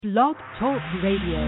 Blog Talk Radio.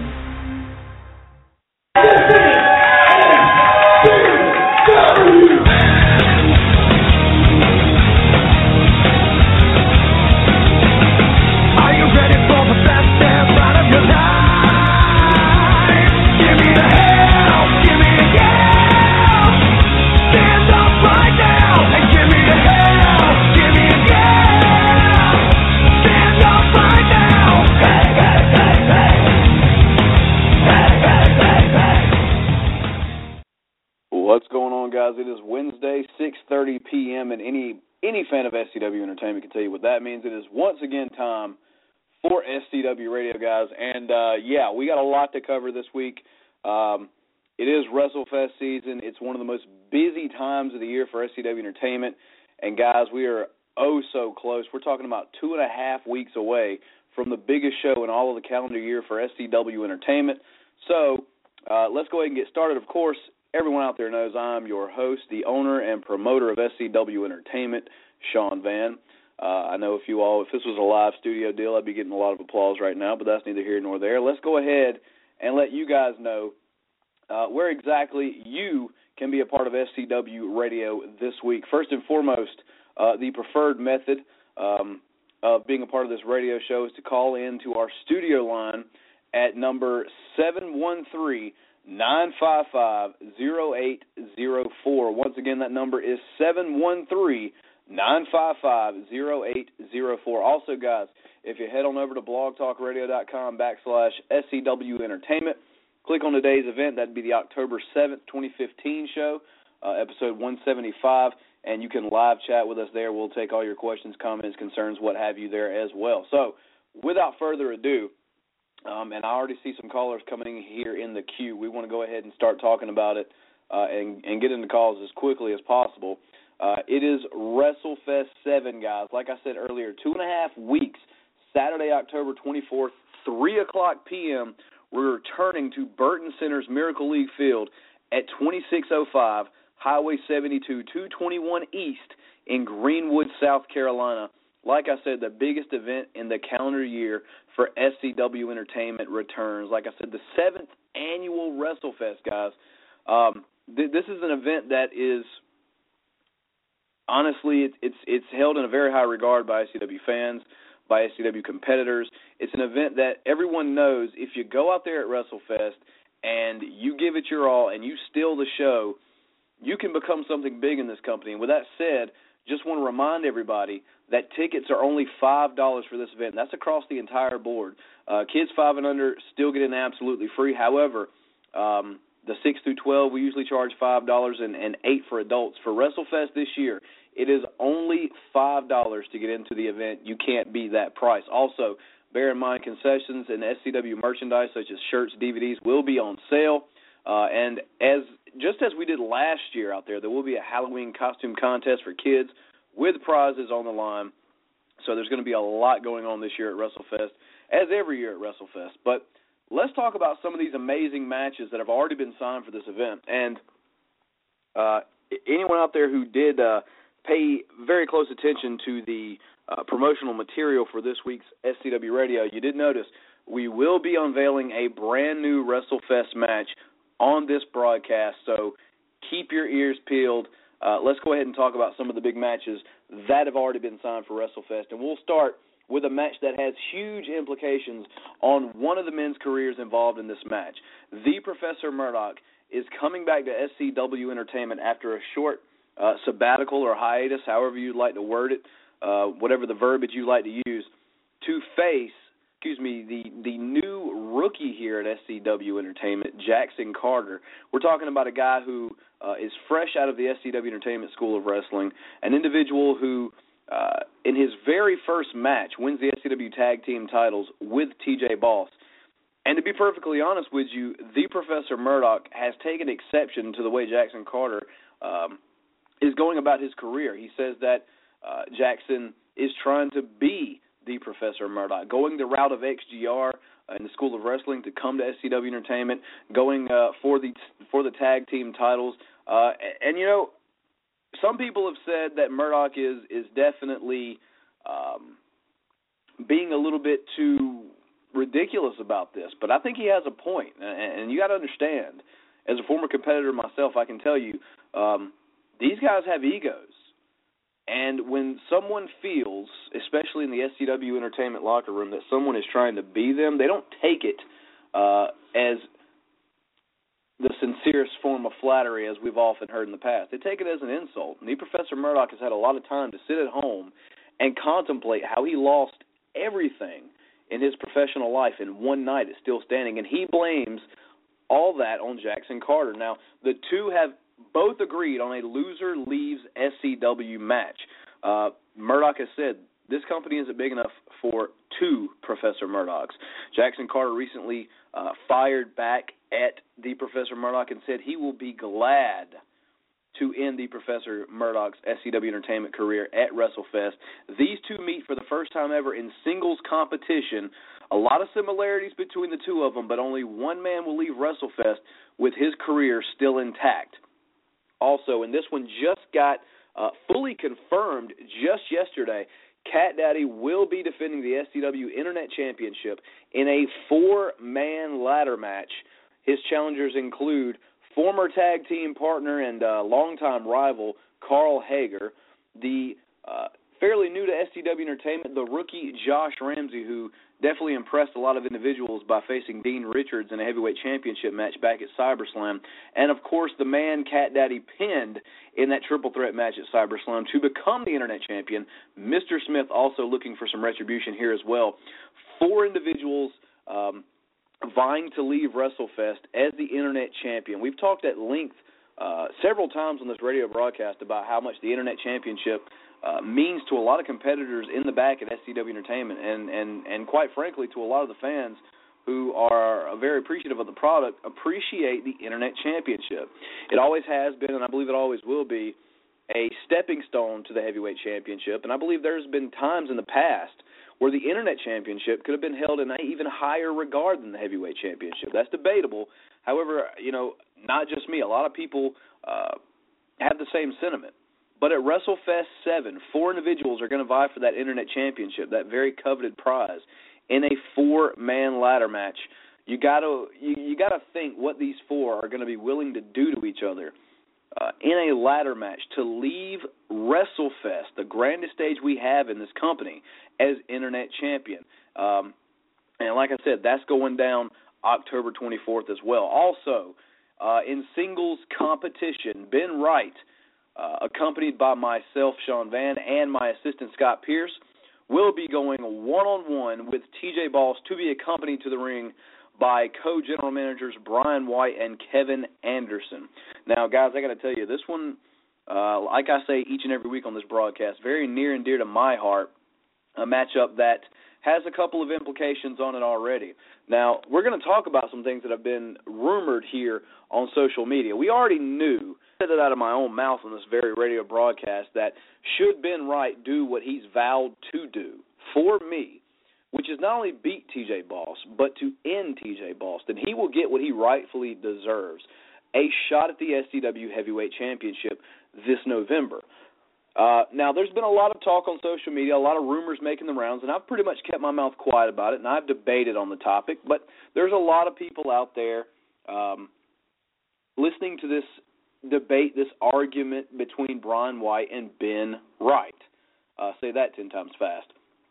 What's going on, guys? It is Wednesday, 6:30 p.m., and any fan of SCW Entertainment can tell you what that means. It is once again time for SCW Radio, guys, and we got a lot to cover this week. It is WrestleFest season. It's one of the most busy times of the year for SCW Entertainment, and guys, we are oh so close. We're talking about 2.5 weeks away from the biggest show in all of the calendar year for SCW Entertainment. So let's go ahead and get started. Of course, everyone out there knows I'm your host, the owner and promoter of SCW Entertainment, Sean Van. I know if this was a live studio deal, I'd be getting a lot of applause right now, but that's neither here nor there. Let's go ahead and let you guys know where exactly you can be a part of SCW Radio this week. First and foremost, the preferred method of being a part of this radio show is to call in to our studio line at number 713-955-0804. Once again, that number is 713-955-0804. Also, guys, if you head on over to blogtalkradio.com/SCW Entertainment, click on today's event. That'd be the October 7th, 2015 show, episode 175, and you can live chat with us there. We'll take all your questions, comments, concerns, what have you there as well. So, without further ado, and I already see some callers coming in here in the queue. We want to go ahead and start talking about it and get into calls as quickly as possible. It is WrestleFest 7, guys. Like I said earlier, 2.5 weeks, Saturday, October 24th, 3 o'clock p.m., we're returning to Burton Center's Miracle League Field at 2605 Highway 72, 221 East in Greenwood, South Carolina. Like I said, the biggest event in the calendar year for SCW Entertainment returns. Like I said, the 7th annual WrestleFest, guys. This is an event that is, honestly, it's held in a very high regard by SCW fans, by SCW competitors. It's an event that everyone knows if you go out there at WrestleFest and you give it your all and you steal the show, you can become something big in this company. And with that said, just want to remind everybody that tickets are only $5 for this event. That's across the entire board. Kids 5 and under still get in absolutely free. However, the 6 through 12, we usually charge $5 and $8 for adults. For WrestleFest this year, it is only $5 to get into the event. You can't beat that price. Also, bear in mind concessions and SCW merchandise such as shirts, DVDs will be on sale. And just as we did last year out there will be a Halloween costume contest for kids with prizes on the line. So there's going to be a lot going on this year at WrestleFest, as every year at WrestleFest. But let's talk about some of these amazing matches that have already been signed for this event. And anyone out there who did pay very close attention to the promotional material for this week's SCW Radio, you did notice we will be unveiling a brand new WrestleFest match on this broadcast, so keep your ears peeled. Let's go ahead and talk about some of the big matches that have already been signed for WrestleFest, and we'll start with a match that has huge implications on one of the men's careers involved in this match. The Professor Murdoch is coming back to SCW Entertainment after a short sabbatical or hiatus, however you'd like to word it, whatever the verbiage you like to use, to face the new rookie here at SCW Entertainment, Jackson Carter. We're talking about a guy who is fresh out of the SCW Entertainment School of Wrestling, an individual who, in his very first match, wins the SCW Tag Team titles with TJ Boss. And to be perfectly honest with you, the Professor Murdoch has taken exception to the way Jackson Carter is going about his career. He says that Jackson is trying to be the Professor Murdoch, going the route of XGR in the School of Wrestling to come to SCW Entertainment, going for the tag team titles. And you know, some people have said that Murdoch is definitely being a little bit too ridiculous about this, but I think he has a point. And you got to understand, as a former competitor myself, I can tell you, these guys have egos. And when someone feels, especially in the SCW entertainment locker room, that someone is trying to be them, they don't take it as the sincerest form of flattery, as we've often heard in the past. They take it as an insult. And Professor Murdoch has had a lot of time to sit at home and contemplate how he lost everything in his professional life in one night at Still Standing, and he blames all that on Jackson Carter. Now, the two have both agreed on a loser leaves SCW match. Murdoch has said this company isn't big enough for two Professor Murdochs. Jackson Carter recently fired back at the Professor Murdoch and said he will be glad to end the Professor Murdoch's SCW entertainment career at WrestleFest. These two meet for the first time ever in singles competition. A lot of similarities between the two of them, but only one man will leave WrestleFest with his career still intact. Also, and this one just got fully confirmed just yesterday, Cat Daddy will be defending the SCW Internet Championship in a four-man ladder match. His challengers include former tag team partner and longtime rival Carl Hager, the fairly new to SCW Entertainment, the rookie Josh Ramsey, who definitely impressed a lot of individuals by facing Dean Richards in a heavyweight championship match back at CyberSlam, and of course the man Cat Daddy pinned in that triple threat match at CyberSlam to become the Internet Champion. Mr. Smith also looking for some retribution here as well. Four individuals vying to leave WrestleFest as the Internet Champion. We've talked at length several times on this radio broadcast about how much the Internet Championship means to a lot of competitors in the back at SCW Entertainment, and quite frankly to a lot of the fans who are very appreciative of the product, appreciate the Internet Championship. It always has been, and I believe it always will be, a stepping stone to the Heavyweight Championship, and I believe there's been times in the past where the Internet Championship could have been held in an even higher regard than the Heavyweight Championship. That's debatable. However, not just me. A lot of people have the same sentiment. But at WrestleFest 7, four individuals are going to vie for that Internet Championship, that very coveted prize, in a four-man ladder match. You gotta think what these four are going to be willing to do to each other in a ladder match to leave WrestleFest, the grandest stage we have in this company, as Internet Champion. And like I said, that's going down October 24th as well. Also, in singles competition, Ben Wright, accompanied by myself, Sean Van, and my assistant, Scott Pierce, will be going one-on-one with TJ Boss to be accompanied to the ring by co-general managers Brian White and Kevin Anderson. Now, guys, I got to tell you, this one, like I say each and every week on this broadcast, very near and dear to my heart, a matchup that has a couple of implications on it already. Now, we're going to talk about some things that have been rumored here on social media. We already knew, I said it out of my own mouth on this very radio broadcast, that should Ben Wright do what he's vowed to do for me, which is not only beat TJ Boss, but to end TJ Boss, then he will get what he rightfully deserves, a shot at the SCW Heavyweight Championship this November. Now, there's been a lot of talk on social media, a lot of rumors making the rounds, and I've pretty much kept my mouth quiet about it, and I've debated on the topic, but there's a lot of people out there listening to this debate, this argument between Brian White and Ben Wright. Say that 10 times fast.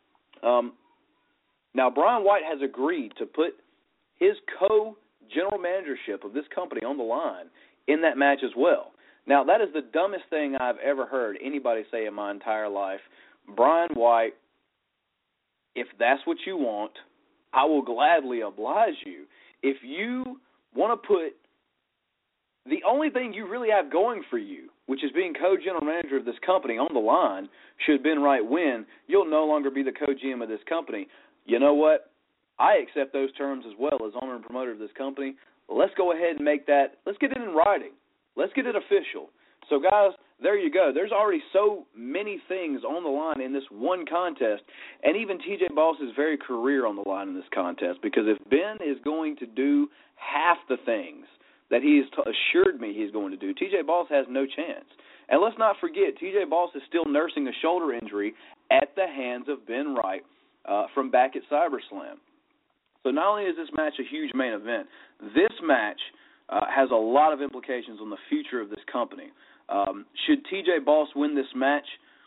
Now, Brian White has agreed to put his co-general managership of this company on the line in that match as well. Now, that is the dumbest thing I've ever heard anybody say in my entire life. Brian White, if that's what you want, I will gladly oblige you. If you want to put the only thing you really have going for you, which is being co-general manager of this company, on the line, should Ben Wright win, you'll no longer be the co-GM of this company. You know what? I accept those terms as well as owner and promoter of this company. Let's go ahead and make that, let's get it in writing. Let's get it official. So, guys, there you go. There's already so many things on the line in this one contest, and even TJ Boss's very career on the line in this contest, because if Ben is going to do half the things that he has assured me he's going to do, TJ Boss has no chance. And let's not forget, TJ Boss is still nursing a shoulder injury at the hands of Ben Wright from back at CyberSlam. So not only is this match a huge main event, this match has a lot of implications on the future of this company. Should TJ Boss win this match,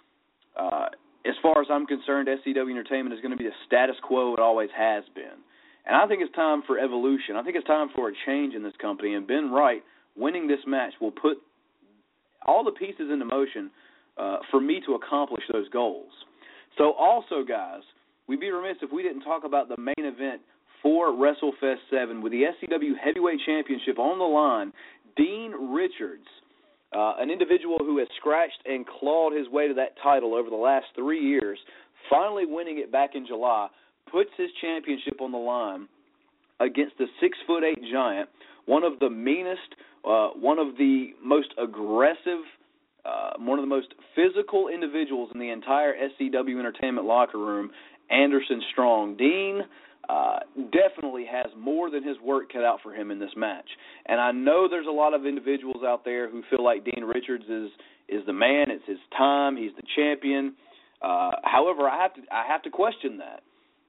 as far as I'm concerned, SCW Entertainment is going to be the status quo it always has been. And I think it's time for evolution. I think it's time for a change in this company. And Ben Wright winning this match will put all the pieces into motion for me to accomplish those goals. So also, guys, we'd be remiss if we didn't talk about the main event for WrestleFest 7 with the SCW Heavyweight Championship on the line. Dean Richards, an individual who has scratched and clawed his way to that title over the last 3 years, finally winning it back in July, puts his championship on the line against the 6'8" giant, one of the meanest, one of the most aggressive, one of the most physical individuals in the entire SCW Entertainment locker room, Anderson Strong. Dean definitely has more than his work cut out for him in this match. And I know there's a lot of individuals out there who feel like Dean Richards is the man, it's his time, he's the champion. However, I have to question that.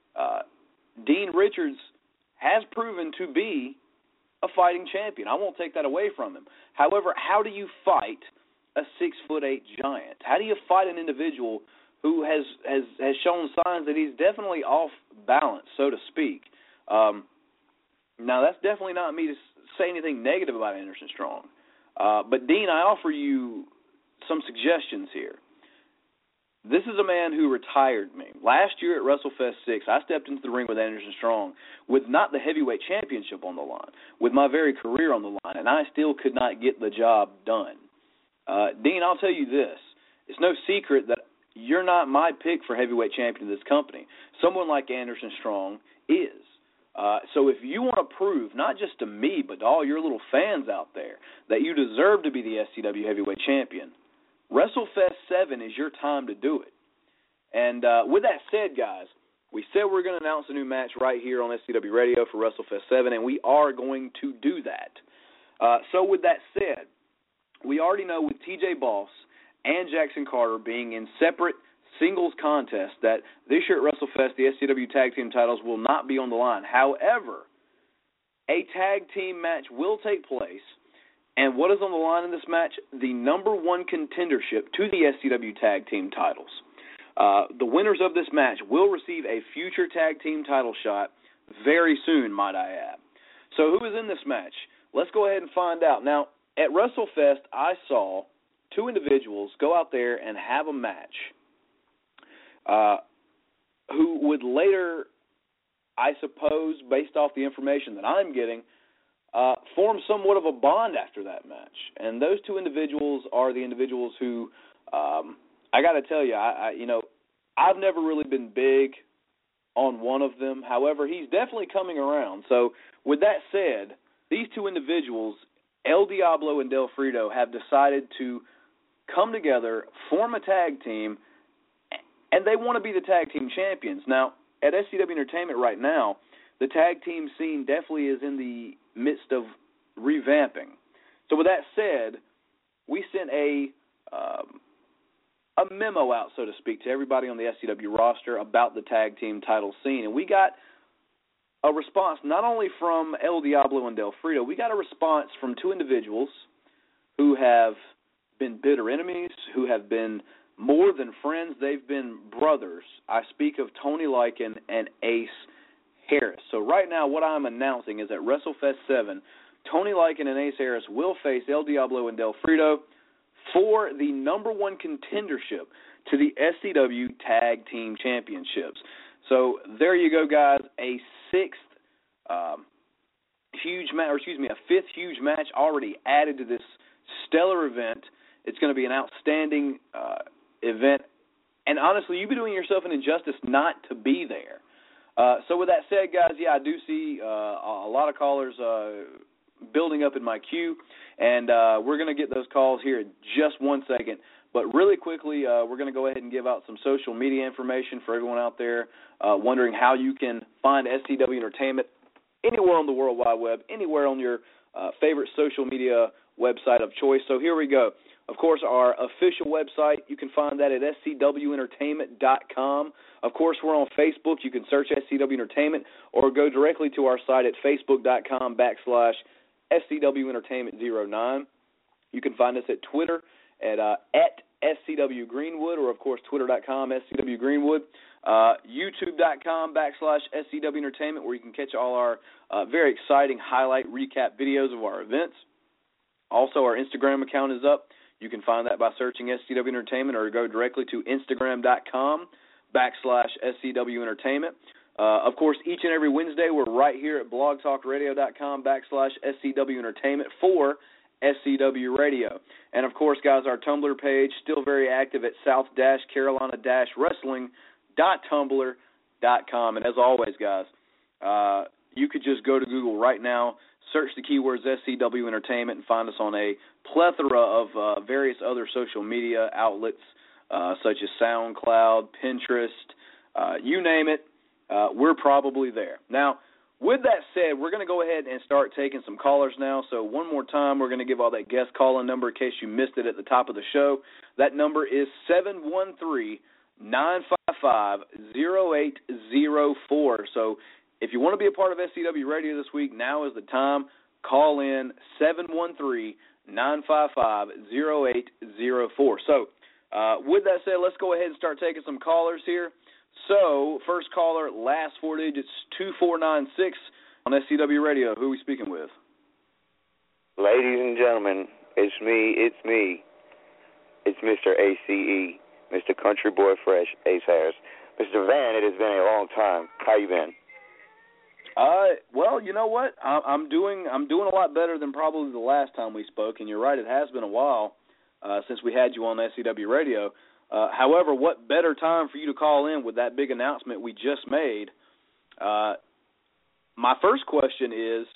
Dean Richards has proven to be a fighting champion. I won't take that away from him. However, how do you fight a 6'8" giant? How do you fight an individual who has shown signs that he's definitely off balance, so to speak? Now, that's definitely not me to say anything negative about Anderson Strong. But, Dean, I offer you some suggestions here. This is a man who retired me. Last year at WrestleFest 6, I stepped into the ring with Anderson Strong with not the heavyweight championship on the line, with my very career on the line, and I still could not get the job done. Dean, I'll tell you this. It's no secret that you're not my pick for heavyweight champion of this company. Someone like Anderson Strong is. So if you want to prove, not just to me, but to all your little fans out there, that you deserve to be the SCW heavyweight champion, WrestleFest 7 is your time to do it. And with that said, guys, we said we're going to announce a new match right here on SCW Radio for WrestleFest 7, and we are going to do that. So with that said, we already know with TJ Boss and Jackson Carter being in separate singles contests that this year at WrestleFest, the SCW Tag Team titles will not be on the line. However, a tag team match will take place. And what is on the line in this match? The number one contendership to the SCW Tag Team titles. The winners of this match will receive a future tag team title shot very soon, might I add. So who is in this match? Let's go ahead and find out. Now, at WrestleFest, I saw two individuals go out there and have a match who would later, I suppose, based off the information that I'm getting, form somewhat of a bond after that match. And those two individuals are the individuals who, I got to tell you, I've never really been big on one of them. However, he's definitely coming around. So with that said, these two individuals, El Diablo and Del Frito, have decided to come together, form a tag team, and they want to be the tag team champions. Now, at SCW Entertainment right now, the tag team scene definitely is in the midst of revamping. So with that said, we sent a memo out, so to speak, to everybody on the SCW roster about the tag team title scene. And we got a response not only from El Diablo and Del Frito, we got a response from two individuals who have been bitter enemies, who have been more than friends. They've been brothers. I speak of Tony Lycan and Ace Harris. So right now what I'm announcing is at WrestleFest 7, Tony Lycan and Ace Harris will face El Diablo and Del Frito for the number one contendership to the SCW Tag Team Championships. So there you go, guys. A fifth huge match already added to this stellar event. It's going to be an outstanding event. And honestly, you'd be doing yourself an injustice not to be there. So with that said, guys, yeah, I do see a lot of callers building up in my queue, and we're going to get those calls here in just 1 second. But really quickly, we're going to go ahead and give out some social media information for everyone out there wondering how you can find SCW Entertainment anywhere on the World Wide Web, anywhere on your favorite social media website of choice. So here we go. Of course, our official website, you can find that at scwentertainment.com. Of course, we're on Facebook. You can search SCW Entertainment or go directly to our site at facebook.com/SCWentertainment09. You can find us at Twitter at SCW Greenwood, or, of course, twitter.com, SCW Greenwood. YouTube.com/SCW Entertainment, where you can catch all our very exciting highlight recap videos of our events. Also, our Instagram account is up. You can find that by searching SCW Entertainment, or go directly to Instagram.com/SCW Entertainment. Of course, each and every Wednesday, we're right here at blogtalkradio.com/SCW Entertainment for SCW Radio. And, of course, guys, our Tumblr page, still very active at south-carolina-wrestling.tumblr.com. And as always, guys, you could just go to Google right now, search the keywords SCW Entertainment, and find us on a plethora of various other social media outlets, such as SoundCloud, Pinterest, you name it, we're probably there. Now, with that said, we're going to go ahead and start taking some callers now. So one more time, we're going to give all that guest call-in number in case you missed it at the top of the show. That number is 713-955-0804. So if you want to be a part of SCW Radio this week, now is the time. Call in 713-955-0804. So with that said, let's go ahead and start taking some callers here. So, first caller, last four digits, 2496 on SCW Radio. Who are we speaking with? Ladies and gentlemen, it's me. It's Mr. ACE, Mr. Country Boy Fresh, Ace Harris. Mr. Van, it has been a long time. How you been? Well, you know what? I'm doing a lot better than probably the last time we spoke, and you're right, it has been a while since we had you on SCW Radio. However, what better time for you to call in with that big announcement we just made? My first question is,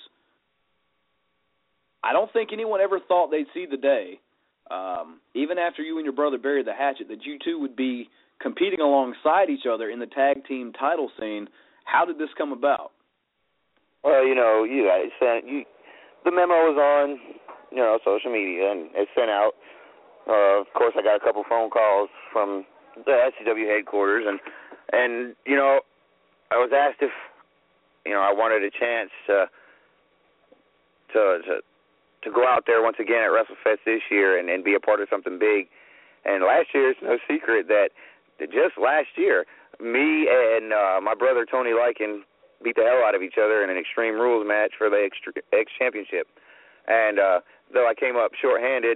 I don't think anyone ever thought they'd see the day, even after you and your brother buried the hatchet, that you two would be competing alongside each other in the tag team title scene. How did this come about? Well, you know, the memo was on, social media, and it's sent out. Of course, I got a couple phone calls from the SCW headquarters, and I was asked if, I wanted a chance to go out there once again at WrestleFest this year and be a part of something big. And last year, it's no secret that just last year, me and my brother Tony Lycan beat the hell out of each other in an Extreme Rules match for the X Championship. And though I came up shorthanded,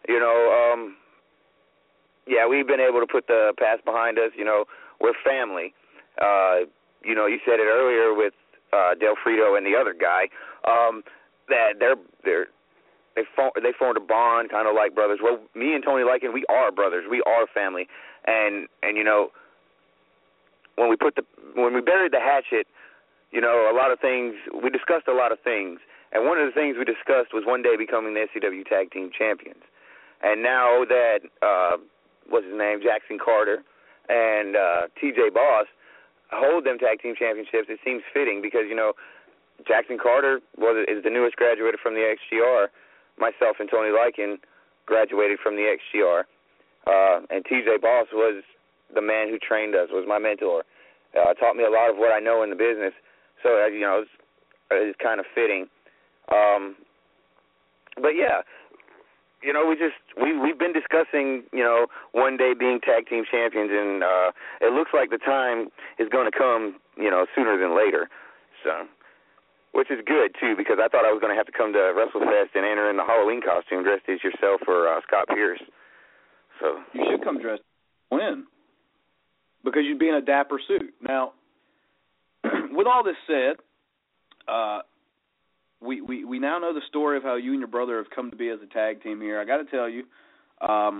we've been able to put the past behind us. We're family. You said it earlier with Del Frito and the other guy, that they formed a bond, kind of like brothers. Well, me and Tony Lycan, we are brothers. We are family. And when we buried the hatchet, we discussed a lot of things. And one of the things we discussed was one day becoming the SCW Tag Team Champions. And now that, what's his name, Jackson Carter and TJ Boss hold them Tag Team Championships, it seems fitting because, Jackson Carter is the newest graduate from the XGR. Myself and Tony Lycan graduated from the XGR. And TJ Boss was the man who trained us, was my mentor. Taught me a lot of what I know in the business. So, it's kind of fitting. But, yeah. We've been discussing, one day being tag team champions, and it looks like the time is going to come, sooner than later. So, which is good too, because I thought I was going to have to come to WrestleFest and enter in the Halloween costume dressed as yourself or Scott Pierce. So you should come dressed to win, because you'd be in a dapper suit. Now, with all this said, We now know the story of how you and your brother have come to be as a tag team here. I got to tell you, I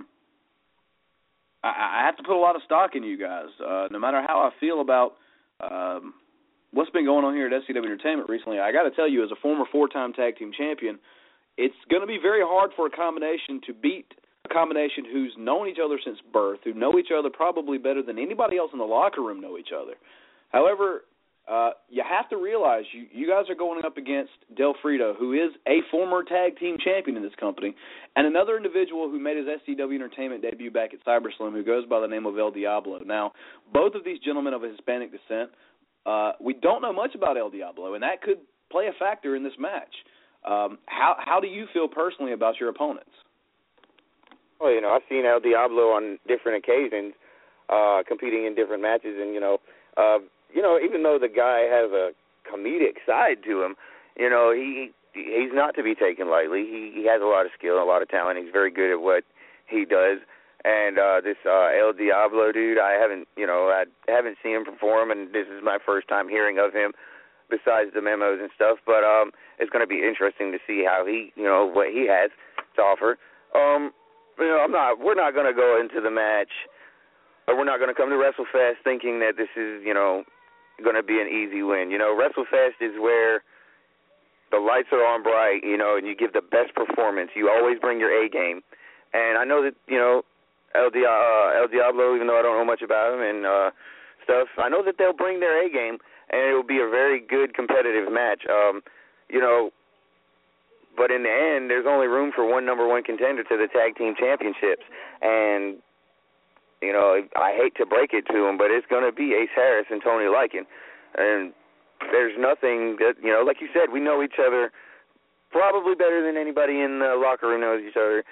have to put a lot of stock in you guys. No matter how I feel about what's been going on here at SCW Entertainment recently, I got to tell you, as a former four-time tag team champion, it's going to be very hard for a combination to beat a combination who's known each other since birth, who know each other probably better than anybody else in the locker room know each other. However, you have to realize you guys are going up against Del Frito, who is a former tag team champion in this company, and another individual who made his SCW Entertainment debut back at CyberSlim, who goes by the name of El Diablo. Now, both of these gentlemen of a Hispanic descent, we don't know much about El Diablo, and that could play a factor in this match. How do you feel personally about your opponents? Well, I've seen El Diablo on different occasions, competing in different matches, and even though the guy has a comedic side to him, he's not to be taken lightly. He has a lot of skill, a lot of talent. He's very good at what he does. And this El Diablo dude, I haven't seen him perform, and this is my first time hearing of him, besides the memos and stuff. But it's going to be interesting to see how what he has to offer. We're not going to go into the match, or we're not going to come to WrestleFest thinking that this is, going to be an easy win. WrestleFest is where the lights are on bright, and you give the best performance. You always bring your A game. And I know that, El Diablo, even though I don't know much about him and stuff, I know that they'll bring their A game, and it will be a very good competitive match. But in the end, there's only room for one number one contender to the tag team championships. And, I hate to break it to them, but it's going to be Ace Harris and Tony Lycan. And there's nothing that, like you said, we know each other probably better than anybody in the locker room knows each other,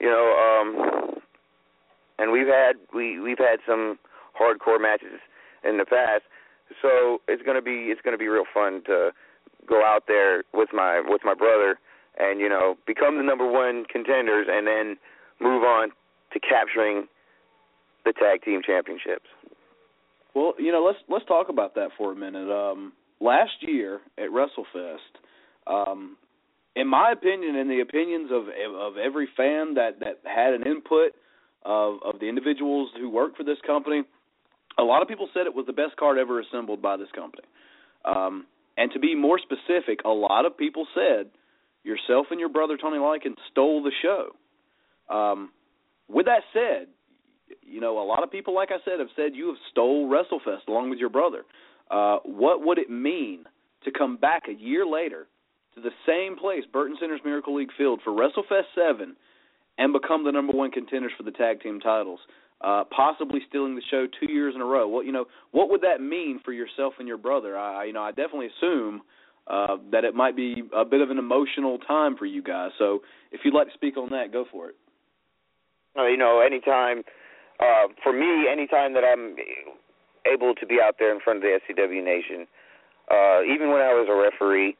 and we've had some hardcore matches in the past. So it's going to be real fun to go out there with my brother and, become the number one contenders and then move on to capturing the tag team championships. Well, let's talk about that for a minute. Last year at WrestleFest, in my opinion and the opinions of every fan that had an input of the individuals who work for this company, a lot of people said it was the best card ever assembled by this company. And to be more specific, a lot of people said yourself and your brother Tony Lycan stole the show. With that said, a lot of people, like I said, have said you have stole WrestleFest along with your brother. What would it mean to come back a year later to the same place, Burton Center's Miracle League Field, for WrestleFest 7 and become the number one contenders for the tag team titles, possibly stealing the show 2 years in a row? What would that mean for yourself and your brother? I definitely assume that it might be a bit of an emotional time for you guys. So if you'd like to speak on that, go for it. Anytime, for me, anytime that I'm able to be out there in front of the SCW Nation, even when I was a referee,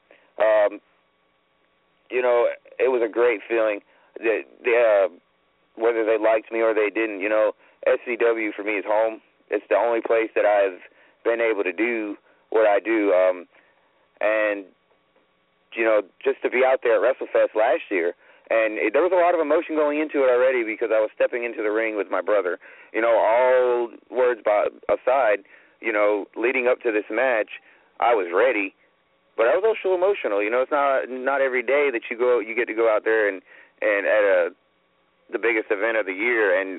it was a great feeling. Whether they liked me or they didn't, SCW for me is home. It's the only place that I've been able to do what I do. And just to be out there at WrestleFest last year, and there was a lot of emotion going into it already because I was stepping into the ring with my brother. All words aside, leading up to this match, I was ready, but I was also emotional. It's not every day that you get to go out there and at the biggest event of the year and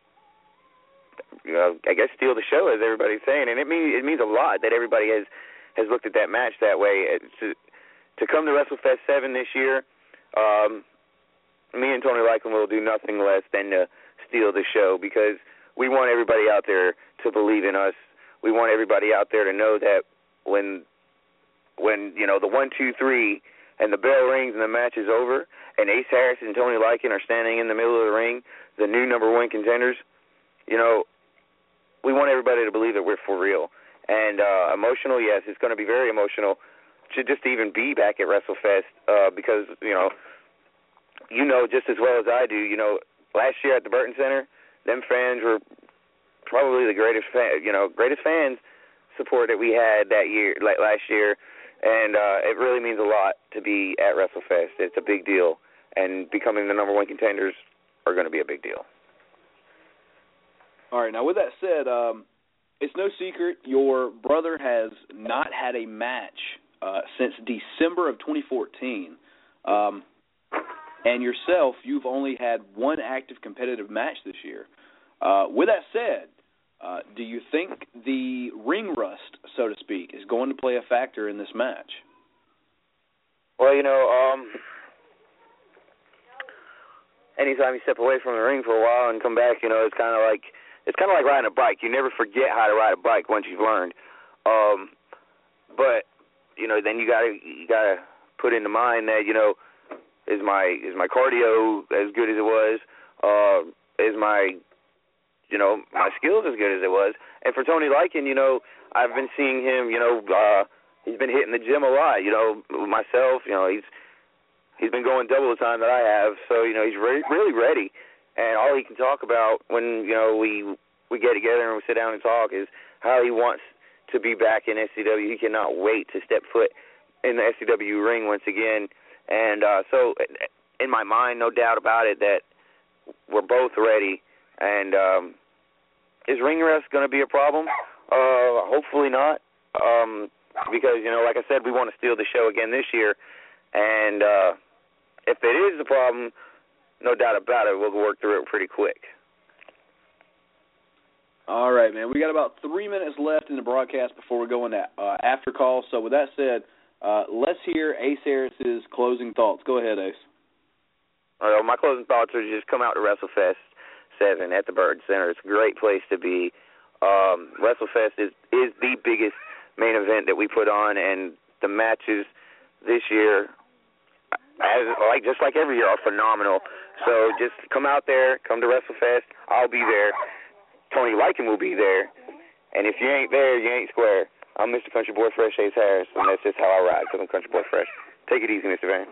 I guess steal the show, as everybody's saying, and it means a lot that everybody has looked at that match that way. To come to WrestleFest 7 this year, me and Tony Lycan will do nothing less than to steal the show because we want everybody out there to believe in us. We want everybody out there to know that when the 1, 2, 3 and the bell rings and the match is over and Ace Harris and Tony Lycan are standing in the middle of the ring, the new number one contenders, we want everybody to believe that we're for real. And emotional, yes, it's going to be very emotional to just even be back at WrestleFest because, just as well as I do, last year at the Burton Center, them fans were probably the greatest fans support that we had that year, like last year, and it really means a lot to be at WrestleFest. It's a big deal, and becoming the number one contenders are going to be a big deal. All right, now with that said, it's no secret your brother has not had a match since December of 2014. And yourself, you've only had one active competitive match this year. With that said, Do you think the ring rust, so to speak, is going to play a factor in this match? Well, anytime you step away from the ring for a while and come back, it's kind of like riding a bike. You never forget how to ride a bike once you've learned. But then you gotta put into mind that is my cardio as good as it was? Is my my skills as good as it was? And for Tony Lykin, I've been seeing him. He's been hitting the gym a lot. Myself, he's been going double the time that I have. So he's really ready. And all he can talk about when we get together and we sit down and talk is how he wants to be back in SCW. He cannot wait to step foot in the SCW ring once again. And so in my mind, no doubt about it, that we're both ready. And is ring rust going to be a problem? Hopefully not, because, like I said, we want to steal the show again this year. And if it is the problem, no doubt about it, we'll work through it pretty quick. All right, man. We got about 3 minutes left in the broadcast before we go into after call. So with that said, let's hear Ace Harris's closing thoughts. Go ahead, Ace. My closing thoughts are just come out to WrestleFest 7 at the Burton Center. It's a great place to be. WrestleFest is the biggest main event that we put on, and the matches this year, just like every year, are phenomenal. So just come out there, come to WrestleFest. I'll be there. Tony Lykin will be there. And if you ain't there, you ain't square. I'm Mr. Country Boy Fresh, Ace Harris, and that's just how I ride, because I'm Country Boy Fresh. Take it easy, Mr. Vance.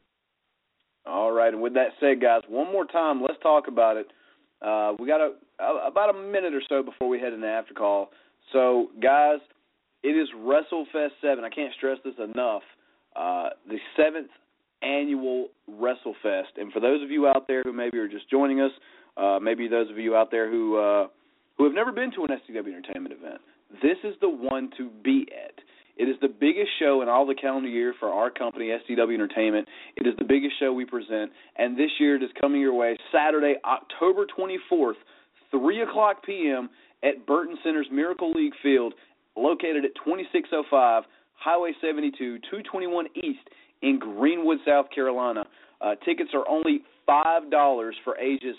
All right, and with that said, guys, one more time, let's talk about it. We got about a minute or so before we head into after call. So, guys, it is WrestleFest 7. I can't stress this enough. The 7th annual WrestleFest. And for those of you out there who maybe are just joining us, maybe those of you out there who have never been to an SCW Entertainment event, this is the one to be at. It is the biggest show in all the calendar year for our company, SCW Entertainment. It is the biggest show we present, and this year it is coming your way Saturday, October 24th, 3 o'clock p.m. at Burton Center's Miracle League Field, located at 2605 Highway 72, 221 East in Greenwood, South Carolina. Tickets are only $5 for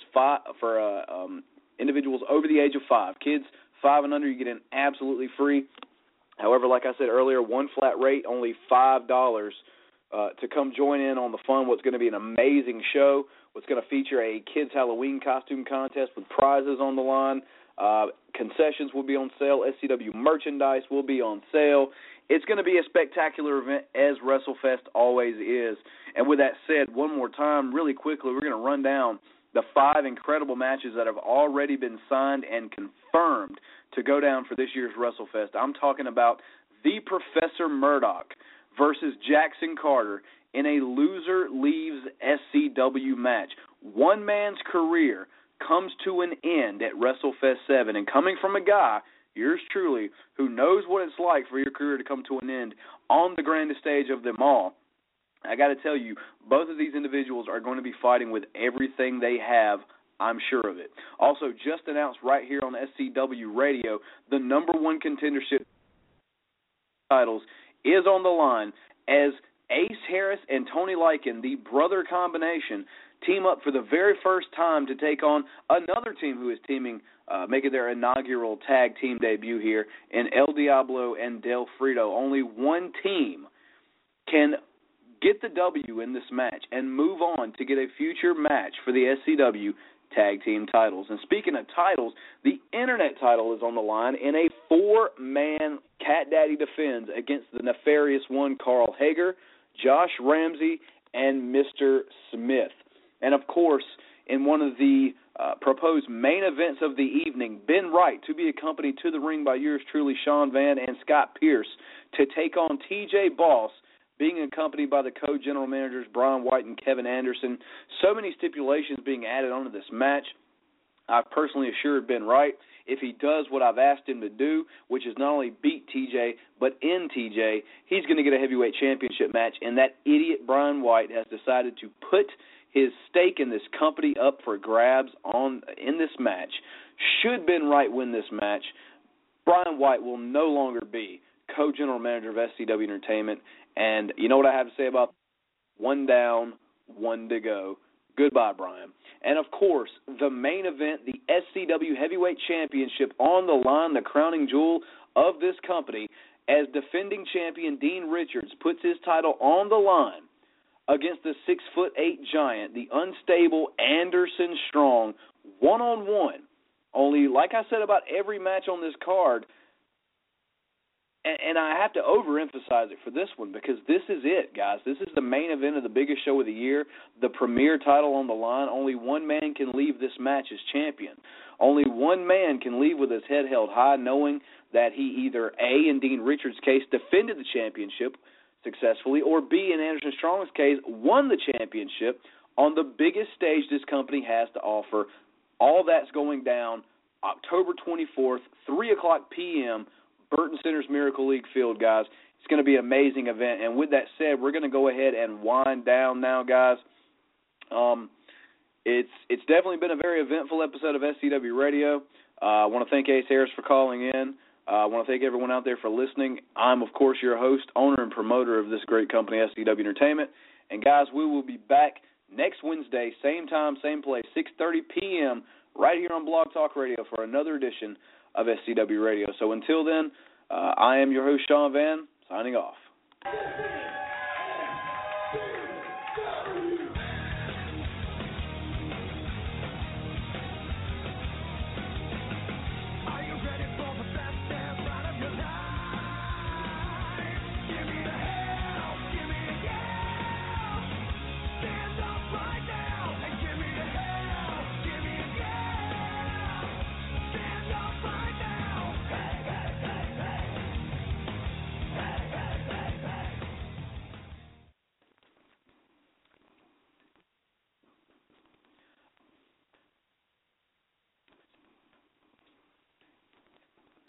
individuals over the age of 5. Kids 5 and under, you get in absolutely free. However, like I said earlier, one flat rate, only $5 to come join in on the fun. What's going to be an amazing show. What's going to feature a kids' Halloween costume contest with prizes on the line. Concessions will be on sale. SCW merchandise will be on sale. It's going to be a spectacular event, as WrestleFest always is. And with that said, one more time, really quickly, we're going to run down the 5 incredible matches that have already been signed and confirmed to go down for this year's WrestleFest. I'm talking about the Professor Murdoch versus Jackson Carter in a loser leaves SCW match. One man's career comes to an end at WrestleFest 7, and coming from a guy, yours truly, who knows what it's like for your career to come to an end on the grandest stage of them all, I got to tell you, both of these individuals are going to be fighting with everything they have. I'm sure of it. Also, just announced right here on SCW Radio, the number one contendership titles is on the line as Ace Harris and Tony Lykin, the brother combination, team up for the very first time to take on another team who is making their inaugural tag team debut here in El Diablo and Del Frito. Only one team can get the W in this match and move on to get a future match for the SCW tag team titles. And speaking of titles, the internet title is on the line in a 4-man Cat Daddy defends against the nefarious one, Carl Hager, Josh Ramsey, and Mr. Smith. And of course, in one of the proposed main events of the evening, Ben Wright to be accompanied to the ring by yours truly, Sean Van and Scott Pierce, to take on TJ Boss, being accompanied by the co-general managers Brian White and Kevin Anderson. So many stipulations being added onto this match. I've personally assured Ben Wright, if he does what I've asked him to do, which is not only beat TJ, but end TJ, he's going to get a heavyweight championship match, and that idiot Brian White has decided to put his stake in this company up for grabs in this match. Should Ben Wright win this match, Brian White will no longer be co-general manager of SCW Entertainment. And you know what I have to say about that? One down, one to go. Goodbye, Brian. And, of course, the main event, the SCW Heavyweight Championship on the line, the crowning jewel of this company, as defending champion Dean Richards puts his title on the line against the 6'8" giant, the unstable Anderson Strong, one-on-one. Only, like I said about every match on this card, and I have to overemphasize it for this one because this is it, guys. This is the main event of the biggest show of the year, the premier title on the line. Only one man can leave this match as champion. Only one man can leave with his head held high knowing that he either, A, in Dean Richards' case, defended the championship successfully, or B, in Anderson Strong's case, won the championship on the biggest stage this company has to offer. All that's going down October 24th, 3 o'clock p.m., Burton Center's Miracle League Field, guys. It's going to be an amazing event. And with that said, we're going to go ahead and wind down now, guys. It's definitely been a very eventful episode of SCW Radio. I want to thank Ace Harris for calling in. I want to thank everyone out there for listening. I'm, of course, your host, owner, and promoter of this great company, SCW Entertainment. And, guys, we will be back next Wednesday, same time, same place, 6:30 p.m., right here on Blog Talk Radio for another edition of SCW Radio. So until then, I am your host, Sean Van, signing off.